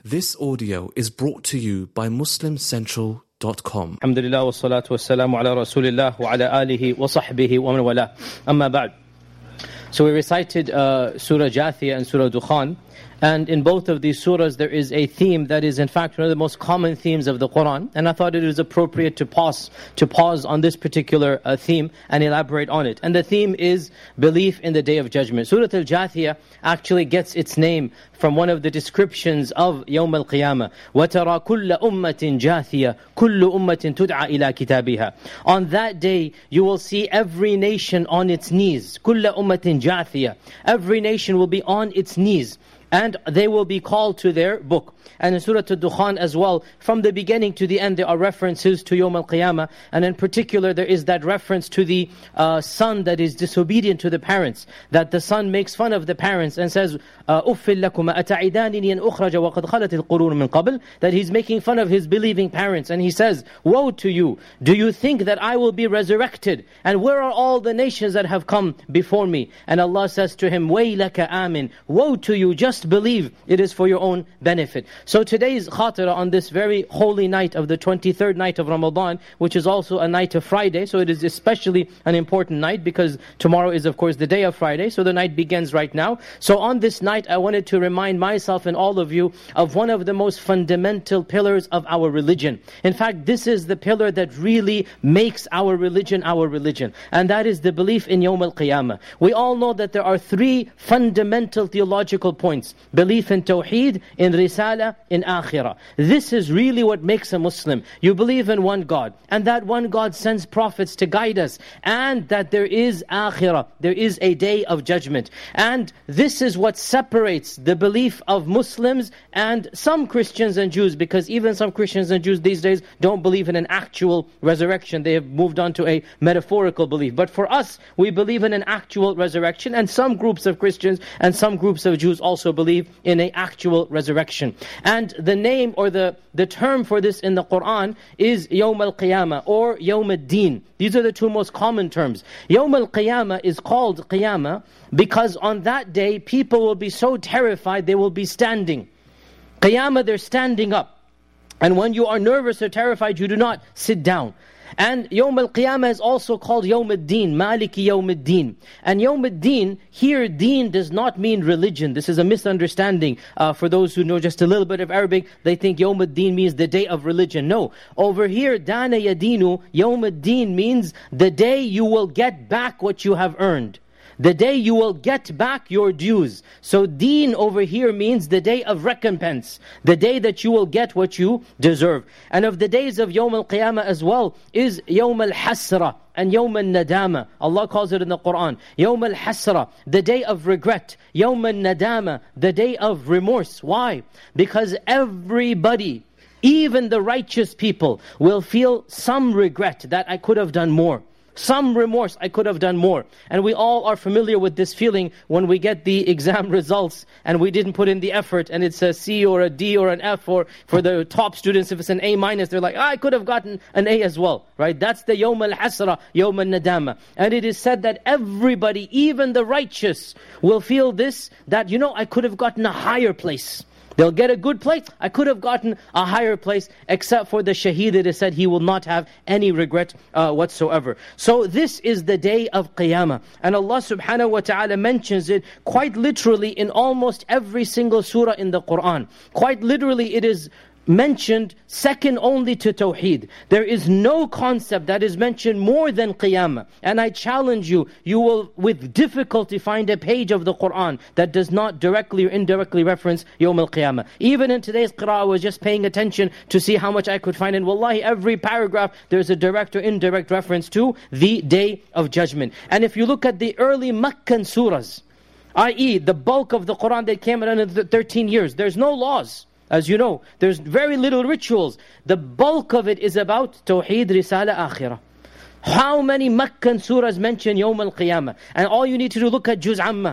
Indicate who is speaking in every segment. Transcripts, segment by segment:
Speaker 1: This audio is brought to you by MuslimCentral.com.
Speaker 2: Alhamdulillah wa salatu wa salamu ala Rasulillah wa ala alihi wa sahbihi wa man wala. Amma ba'd. So we recited Surah Jathiyah and Surah Dukhan. And in both of these surahs there is a theme that is in fact one of the most common themes of the Quran. And I thought it was appropriate to pause on this particular theme and elaborate on it. And the theme is belief in the Day of Judgment. Surah Al-Jathiyah actually gets its name from one of the descriptions of Yawm al-Qiyamah. وَتَرَى كُلَّ أُمَّةٍ جَاثِيَةٍ كُلُّ أُمَّةٍ تُدْعَى إِلَى كِتَابِهَا. On that day you will see every nation on its knees. كُلَّ أُمَّةٍ جَاثِيَةٍ. Every nation will be on its knees, and they will be called to their book. And in Surah Al-Dukhan as well, from the beginning to the end, there are references to Yawm al-Qiyamah. And in particular, there is that reference to the son that is disobedient to the parents. That the son makes fun of the parents and says, أُفِّل لَكُمَا أَتَعِدَانِنِي أَنْ أُخْرَجَ وَقَدْ خَلَتِ الْقُرُونُ مِنْ قَبْلِ. That he's making fun of his believing parents. And he says, woe to you! Do you think that I will be resurrected? And where are all the nations that have come before me? And Allah says to him, وَيْلَكَ آمِن. Woe to you! Just believe, it is for your own benefit. So today's khatira on this very holy night of the 23rd night of Ramadan, which is also a night of Friday, so it is especially an important night because tomorrow is of course the day of Friday, so the night begins right now. So on this night I wanted to remind myself and all of you of one of the most fundamental pillars of our religion. In fact, this is the pillar that really makes our religion, and that is the belief in Yawm al-Qiyamah. We all know that there are three fundamental theological points: belief in Tawheed, in Risala, in Akhirah. This is really what makes a Muslim. You believe in one God, and that one God sends prophets to guide us, and that there is Akhirah, there is a day of judgment. And this is what separates the belief of Muslims and some Christians and Jews, because even some Christians and Jews these days don't believe in an actual resurrection. They have moved on to a metaphorical belief. But for us, we believe in an actual resurrection, and some groups of Christians and some groups of Jews also believe in an actual resurrection. And the name or the term for this in the Quran is Yawm al-Qiyamah or Yawm al-Din. These are the two most common terms. Yawm al-Qiyamah is called Qiyamah because on that day people will be so terrified they will be standing. Qiyamah, they're standing up. And when you are nervous or terrified, you do not sit down. And Yawm al-Qiyamah is also called Yawm al-Din, Maliki Yawm al-Din. And Yawm al-Din, here deen does not mean religion. This is a misunderstanding. For those who know just a little bit of Arabic, they think Yawm al-Din means the day of religion. No. Over here, Dana Yadinu, Yawm al-Din means the day you will get back what you have earned. The day you will get back your dues. So deen over here means the day of recompense. The day that you will get what you deserve. And of the days of Yawm al-Qiyamah as well is Yawm al-Hasra and Yawm al-Nadama. Allah calls it in the Quran. Yawm al-Hasra, the day of regret. Yawm al-Nadama, the day of remorse. Why? Because everybody, even the righteous people, will feel some regret that I could have done more. Some remorse, I could have done more. And we all are familiar with this feeling when we get the exam results and we didn't put in the effort and it's a C or a D or an F, or for the top students if it's an A minus, they're like, I could have gotten an A as well. Right? That's the Yawm al-Hasra, Yawm al-Nadama. And it is said that everybody, even the righteous, will feel this, that I could have gotten a higher place. They'll get a good place. I could have gotten a higher place, except for the shaheed. It is said he will not have any regret whatsoever. So this is the day of Qiyamah. And Allah subhanahu wa ta'ala mentions it quite literally in almost every single surah in the Quran. Quite literally it is mentioned second only to Tawheed. There is no concept that is mentioned more than Qiyamah. And I challenge you, you will with difficulty find a page of the Quran that does not directly or indirectly reference Yawm al-Qiyamah. Even in today's qira'ah, I was just paying attention to see how much I could find. And wallahi, every paragraph, there's a direct or indirect reference to the Day of Judgment. And if you look at the early Meccan surahs, i.e. the bulk of the Quran that came out in the 13 years, there's no laws. As you know, there's very little rituals. The bulk of it is about Tawheed, Risala, Akhirah. How many Meccan surahs mention Yawm al-Qiyamah? And all you need to do, look at Juz Amma.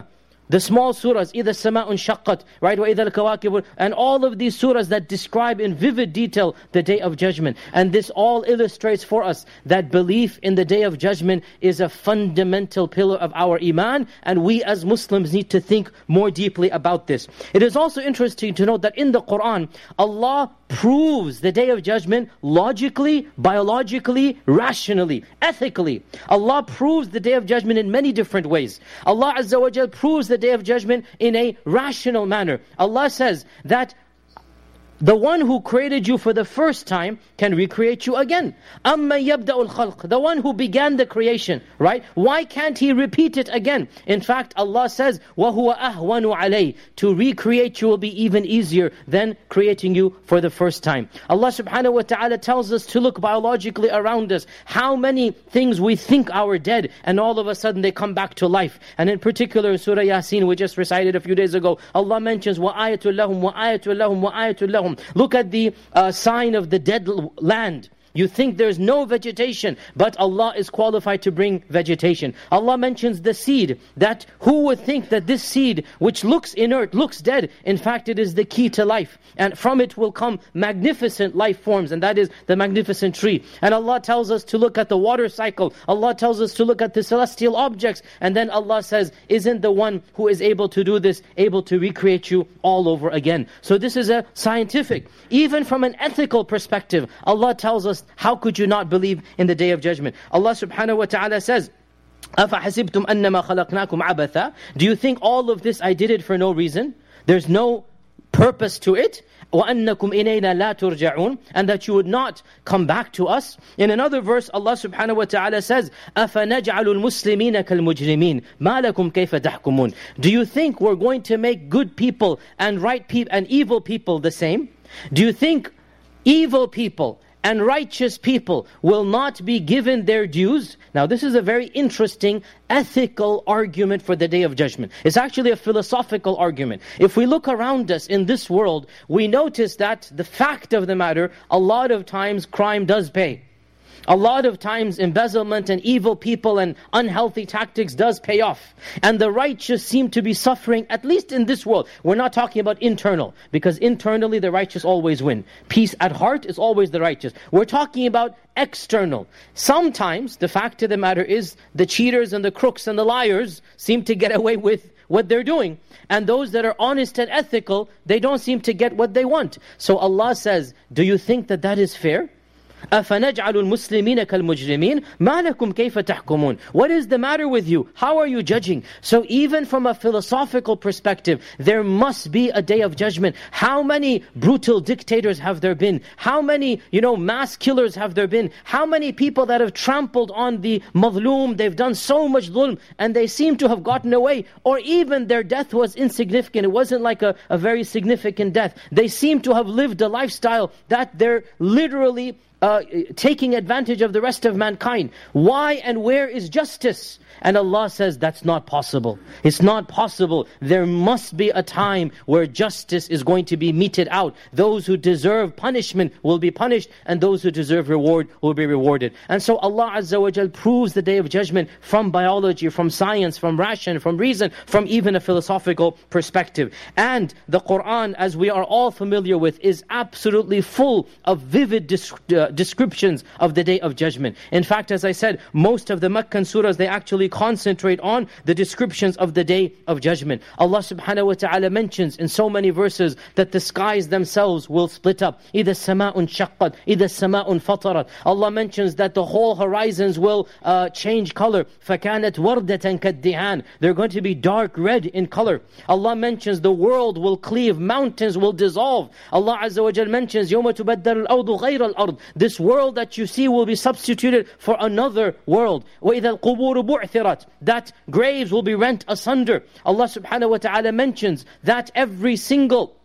Speaker 2: The small surahs, إِذَا السَّمَاءُ انشَقَّتْ, right? وَإِذَا الْكَوَاكِبُ, and all of these surahs that describe in vivid detail the Day of Judgment. And this all illustrates for us that belief in the Day of Judgment is a fundamental pillar of our iman, and we as Muslims need to think more deeply about this. It is also interesting to note that in the Qur'an, Allah proves the Day of Judgment logically, biologically, rationally, ethically. Allah proves the Day of Judgment in many different ways. Allah Azza wa Jal proves the Day of Judgment in a rational manner. Allah says that the one who created you for the first time can recreate you again. أَمَّنْ يَبْدَأُ الْخَلْقِ, the one who began the creation, right? Why can't He repeat it again? In fact, Allah says, وَهُوَ أَهْوَنُ عَلَيْهِ, to recreate you will be even easier than creating you for the first time. Allah subhanahu wa ta'ala tells us to look biologically around us. How many things we think are dead, and all of a sudden they come back to life. And in particular, Surah Yasin, we just recited a few days ago, Allah mentions, وَآيَةٌ لَهُمْ وَآيَةٌ لَهُمْ وَآيَةٌ لَهُمْ. Look at the sign of the dead land. You think there's no vegetation, but Allah is qualified to bring vegetation. Allah mentions the seed, that who would think that this seed, which looks inert, looks dead, in fact it is the key to life. And from it will come magnificent life forms, and that is the magnificent tree. And Allah tells us to look at the water cycle. Allah tells us to look at the celestial objects. And then Allah says, isn't the one who is able to do this, able to recreate you all over again? So this is a scientific. Even from an ethical perspective, Allah tells us, how could you not believe in the Day of Judgment? Allah subhanahu wa ta'ala says, أَفَحَسِبْتُمْ أَنَّمَا خَلَقْنَاكُمْ عَبَثًا, do you think all of this I did it for no reason? There's no purpose to it. وَأَنَّكُمْ إِلَيْنَا لَا تُرْجَعُونَ, and that you would not come back to us. In another verse, Allah subhanahu wa ta'ala says, أَفَنَجْعَلُ الْمُسْلِمِينَ كَالْمُجْرِمِينَ مَا لَكُمْ كَيْفَ تَحْكُمُونَ. Do you think we're going to make good people and right people and evil people the same? Do you think evil people and righteous people will not be given their dues? Now this is a very interesting ethical argument for the Day of Judgment. It's actually a philosophical argument. If we look around us in this world, we notice that the fact of the matter, a lot of times crime does pay. A lot of times embezzlement and evil people and unhealthy tactics does pay off. And the righteous seem to be suffering, at least in this world. We're not talking about internal, because internally the righteous always win. Peace at heart is always the righteous. We're talking about external. Sometimes the fact of the matter is the cheaters and the crooks and the liars seem to get away with what they're doing. And those that are honest and ethical, they don't seem to get what they want. So Allah says, do you think that that is fair? أَفَنَجْعَلُ الْمُسْلِمِينَ كَالْمُجْرِمِينَ مَا لَكُمْ كَيْفَ تَحْكُمُونَ. What is the matter with you? How are you judging? So even from a philosophical perspective, there must be a Day of Judgment. How many brutal dictators have there been? How many, mass killers have there been? How many people that have trampled on the madhloom, they've done so much dhulm, and they seem to have gotten away, or even their death was insignificant. It wasn't like a very significant death. They seem to have lived a lifestyle that they're literally taking advantage of the rest of mankind. Why and where is justice? And Allah says that's not possible. It's not possible. There must be a time where justice is going to be meted out. Those who deserve punishment will be punished, and those who deserve reward will be rewarded. And so Allah Azza wa Jal proves the Day of Judgment from biology, from science, from ration, from reason, from even a philosophical perspective. And the Qur'an, as we are all familiar with, is absolutely full of vivid descriptions of the Day of Judgment. In fact, as I said, most of the Meccan surahs, they actually concentrate on the descriptions of the Day of Judgment. Allah subhanahu wa ta'ala mentions in so many verses that the skies themselves will split up. إِذَا السَّمَاءُ انشَقَّتْ إِذَا السَّمَاءُ انفَطَرَتْ. Allah mentions that the whole horizons will change color. فَكَانَتْ وَرْدَةً كَالدِّهَانِ. They're going to be dark red in color. Allah mentions the world will cleave, mountains will dissolve. Allah Azza wa Jal mentions يَوْمَ تُبَدَّلُ الْأَرْضُ غَيْرَ الْأَرْضِ. This world that you see will be substituted for another world. وَإِذَا الْقُبُورُ بُعْثِرَتْ. That graves will be rent asunder. Allah subhanahu wa ta'ala mentions that every single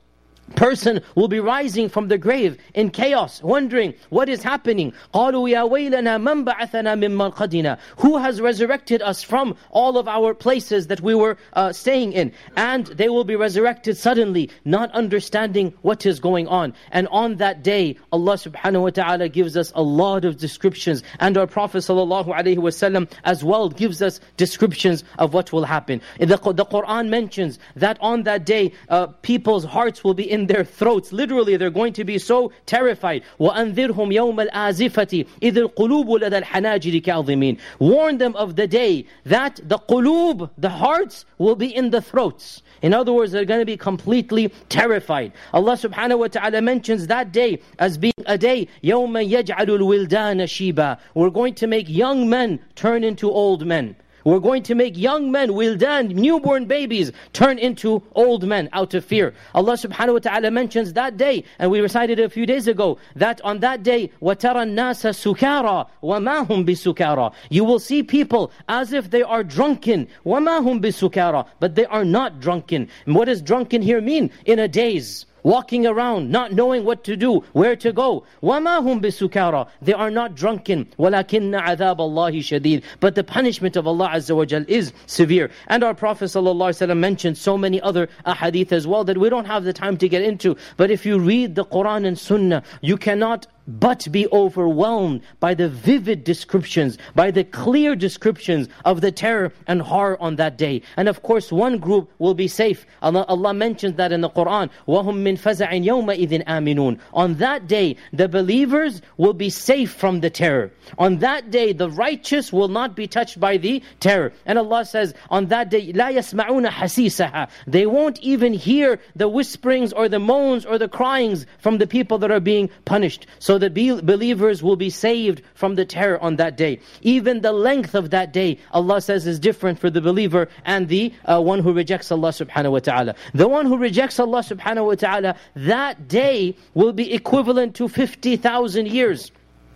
Speaker 2: person will be rising from the grave in chaos, wondering what is happening. قَالُوا يَا وَيْلَنَا مَنْ بَعَثَنَا مِنْ مَرْقَدِنَا. Who has resurrected us from all of our places that we were staying in? And they will be resurrected suddenly, not understanding what is going on. And on that day, Allah subhanahu wa ta'ala gives us a lot of descriptions. And our Prophet sallallahu alaihi wasallam as well gives us descriptions of what will happen. The Quran mentions that on that day, people's hearts will be in their throats. Literally, they're going to be so terrified. وَأَنذِرْهُمْ يَوْمَ الْآزِفَةِ إِذِ الْقُلُوبُ لَدَى الْحَنَاجِرِ كَاظِمِينَ. Warn them of the day that the qulub, the hearts, will be in the throats. In other words, they're going to be completely terrified. Allah subhanahu wa ta'ala mentions that day as being a day يَوْمَ يَجْعَلُ الْوِلْدَانَ شِيبًا. We're going to make young men turn into old men. We're going to make young men, wildan, newborn babies, turn into old men out of fear. Allah subhanahu wa ta'ala mentions that day, and we recited a few days ago, that on that day, وَتَرَى النَّاسَ سُكَارًا وَمَا هُمْ بِسُكَارًا. You will see people as if they are drunken. وَمَا هُمْ بِسُكَارًا. But they are not drunken. And what does drunken here mean? In a daze. Walking around, not knowing what to do, where to go. وَمَا هُمْ بِسُكَارًا. They are not drunken. وَلَكِنَّ عَذَابَ اللَّهِ شَدِيدٌ. But the punishment of Allah Azza wa Jal is severe. And our Prophet ﷺ mentioned so many other ahadith as well that we don't have the time to get into. But if you read the Quran and Sunnah, you cannot but be overwhelmed by the vivid descriptions, by the clear descriptions of the terror and horror on that day. And of course, one group will be safe. Allah mentions that in the Quran. وَهُمْ مِنْ فَزَعٍ يَوْمَئِذٍ آمِنُونَ. On that day, the believers will be safe from the terror. On that day, the righteous will not be touched by the terror. And Allah says, on that day, لَا يَسْمَعُونَ حَسِيسَهَا. They won't even hear the whisperings or the moans or the cryings from the people that are being punished. So the believers will be saved from the terror on that day. Even the length of that day, Allah says, is different for the believer and the one who rejects Allah subhanahu wa ta'ala. The one who rejects Allah subhanahu wa ta'ala, that day will be equivalent to 50,000 years.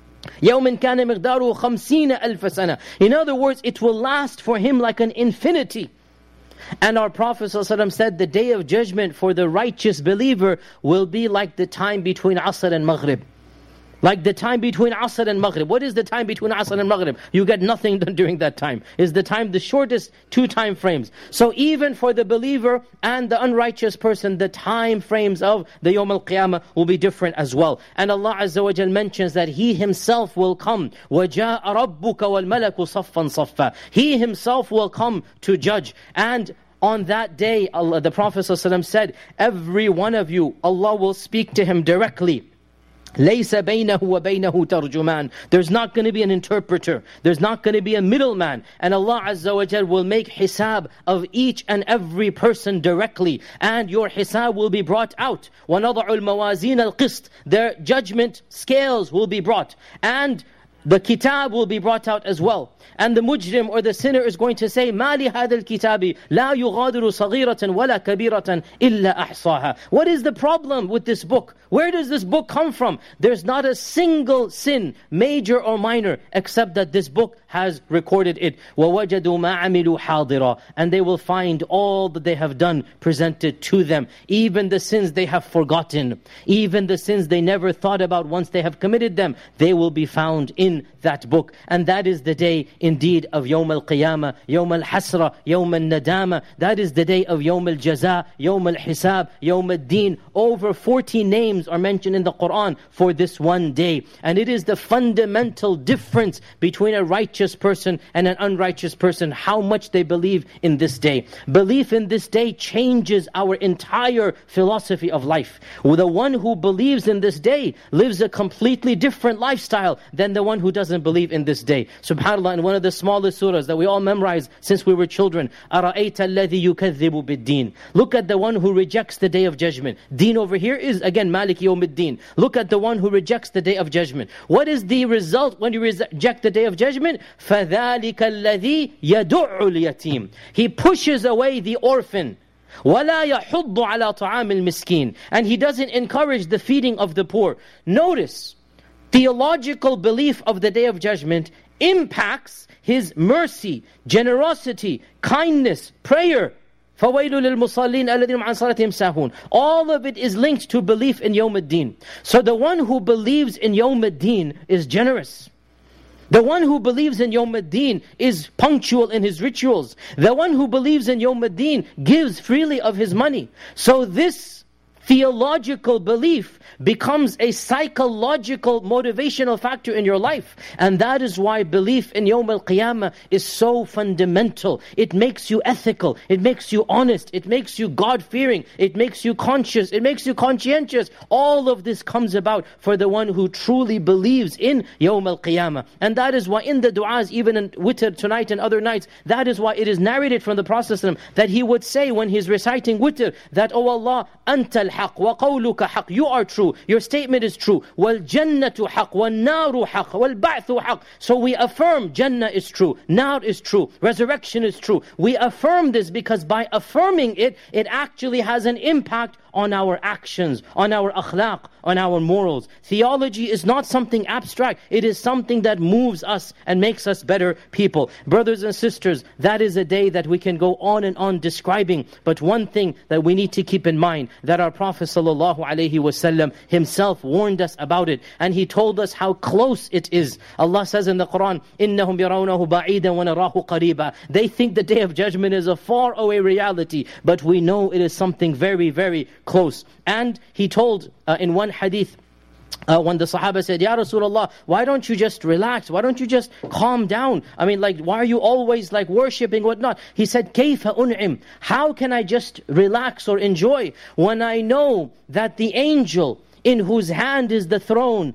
Speaker 2: يَوْمٍ كَانَ مِقْدَارُهُ 50,000 سَنَةً. In other words, it will last for him like an infinity. And our Prophet ﷺ said the day of judgment for the righteous believer will be like the time between Asr and Maghrib. Like the time between Asr and Maghrib. What is the time between Asr and Maghrib? You get nothing done during that time. Is the time the shortest 2 time frames. So even for the believer and the unrighteous person, the time frames of the Yawm al-Qiyamah will be different as well. And Allah Azza wa Jal mentions that He Himself will come. وَجَاءَ رَبُّكَ وَالْمَلَكُ صَفًّا صَفًّا. He Himself will come to judge. And on that day, the Prophet ﷺ said, every one of you, Allah will speak to him directly. لَيْسَ بَيْنَهُ وَبَيْنَهُ تَرْجُمَانٌ. There's not going to be an interpreter. There's not going to be a middleman. And Allah Azza wa Jal will make hisab of each and every person directly. And your hisab will be brought out. وَنَضَعُ الْمَوَازِينَ الْقِسْطِ. Their judgment scales will be brought. And the kitab will be brought out as well. And the mujrim or the sinner is going to say, مَا لِهَذَا الْكِتَابِ لَا يُغَادِرُ صَغِيرَةً وَلَا كَبِيرَةً إِلَّا أَحْصَاهَا. What is the problem with this book? Where does this book come from? There's not a single sin, major or minor, except that this book has recorded it. وَوَجَدُوا مَا عَمِلُوا حَاضِرًا. And they will find all that they have done presented to them. Even the sins they have forgotten. Even the sins they never thought about once they have committed them. They will be found in that book. And that is the day indeed of Yawm al-Qiyamah, Yawm al-Hasra, Yawm al-Nadama. That is the day of Yawm al-Jaza, Yawm al-Hisab, Yawm al-Din. Over 40 names are mentioned in the Quran for this one day. And it is the fundamental difference between a righteous person and an unrighteous person, how much they believe in this day. Belief in this day changes our entire philosophy of life. The one who believes in this day lives a completely different lifestyle than the one who doesn't believe in this day. SubhanAllah, in one of the smallest surahs that we all memorized since we were children, أَرَأَيْتَ الَّذِي يُكَذِّبُ بِالدِّينِ. Look at the one who rejects the day of judgment. Deen over here is again Malik Yawm al-Din. Look at the one who rejects the day of judgment. What is the result when you reject the day of judgment? فَذَلِكَ الَّذِي يَدُعُّ الْيَتِيمِ. He pushes away the orphan. وَلَا يَحُضُّ عَلَى طَعَامِ الْمِسْكِينِ. And he doesn't encourage the feeding of the poor. Notice, theological belief of the day of judgment impacts his mercy, generosity, kindness, prayer, فَوَيْلُ لِلْمُصَلِّينَ الَّذِينَ عَنْ صَلَاتِهِمْ سَاهُونَ. All of it is linked to belief in Yawm al-Din. So the one who believes in Yawm al-Din is generous. The one who believes in Yawm al-Din is punctual in his rituals. The one who believes in Yawm al-Din gives freely of his money. So this theological belief becomes a psychological motivational factor in your life. And that is why belief in Yawm al-Qiyamah is so fundamental. It makes you ethical, it makes you honest, it makes you God-fearing, it makes you conscious, it makes you conscientious. All of this comes about for the one who truly believes in Yawm al-Qiyamah. And that is why in the du'as, even in witr tonight and other nights, that is why it is narrated from the Prophet ﷺ that he would say when he's reciting witr, that, "Oh Allah, Anta al-haq, wa qawluka haq." You are true, your statement is true. وَالْجَنَّةُ حَقٌ وَالنَّارُ حَقٌ وَالْبَعْثُ حَقٌ. So we affirm Jannah is true, Nar is true, resurrection is true. We affirm this because by affirming it, it actually has an impact on our actions, on our akhlaq, on our morals. Theology is not something abstract. It is something that moves us and makes us better people. Brothers and sisters, that is a day that we can go on and on describing. But one thing that we need to keep in mind, that our Prophet ﷺ himself warned us about it. And he told us how close it is. Allah says in the Quran, إِنَّهُمْ يَرَوْنَهُ بَعِيدًا وَنَرَاهُ قَرِيبًا. They think the day of judgment is a far away reality, but we know it is something very, very close. And he told in one hadith, when the Sahaba said, "Ya Rasulullah, why don't you just relax? Why don't you just calm down? I mean, like, why are you always like worshipping, whatnot?" He said, "Kayfa un'im? How can I just relax or enjoy when I know that the angel in whose hand is the throne,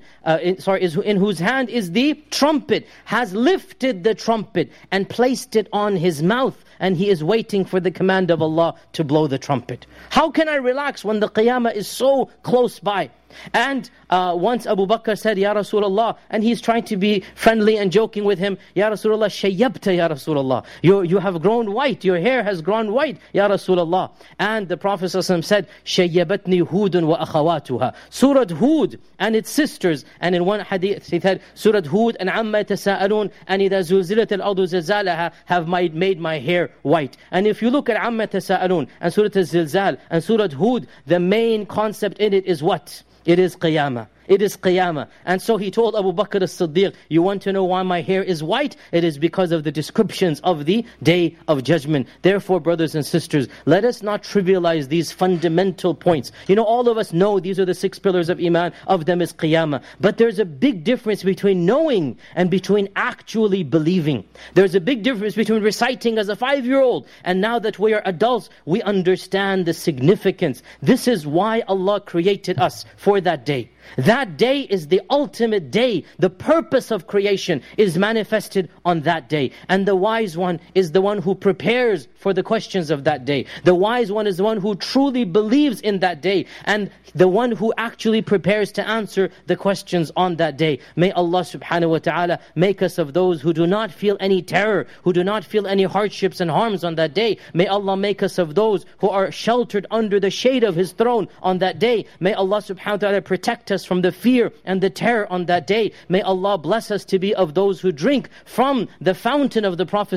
Speaker 2: in whose hand is the trumpet, has lifted the trumpet and placed it on his mouth, and he is waiting for the command of Allah to blow the trumpet. How can I relax when the Qiyamah is so close by?" And once Abu Bakr said, "Ya Rasulullah," and he's trying to be friendly and joking with him, "Ya Rasulullah, shayyabta ya Rasulullah. You have grown white, your hair has grown white, Ya Rasulullah." And the Prophet ﷺ said, "Shayyabatni Hudun wa akhawatuha." Surah Hud and its sisters. And in one hadith he said, Surah Hud and Amma Tasa'alun and Idha Zulzilat al-Ardu Zilzalaha have made my hair white. And if you look at Amma Tasa'alun and Surah Al-Zilzal and Surah Hud, the main concept in it is what? It is Qiyamah. It is Qiyamah. And so he told Abu Bakr as-Siddiq, "You want to know why my hair is white? It is because of the descriptions of the Day of Judgment." Therefore, brothers and sisters, let us not trivialize these fundamental points. You know, all of us know these are the 6 pillars of Iman. Of them is Qiyamah. But there's a big difference between knowing and between actually believing. There's a big difference between reciting as a 5-year-old and now that we are adults, we understand the significance. This is why Allah created us for that day. That day is the ultimate day. The purpose of creation is manifested on that day. And the wise one is the one who prepares for the questions of that day. The wise one is the one who truly believes in that day, and the one who actually prepares to answer the questions on that day. May Allah subhanahu wa ta'ala make us of those who do not feel any terror, who do not feel any hardships and harms on that day. May Allah make us of those who are sheltered under the shade of His throne on that day. May Allah subhanahu wa ta'ala protect us from the fear and the terror on that day. May Allah bless us to be of those who drink from the fountain of the Prophet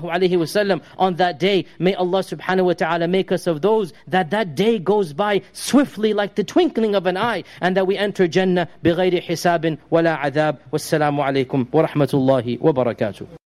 Speaker 2: ﷺ on that day. May Allah subhanahu wa ta'ala make us of those that day goes by swiftly like the twinkling of an eye, and that we enter Jannah بغير حساب ولا عذاب. Wassalamu alaikum wa rahmatullahi wa barakatuh.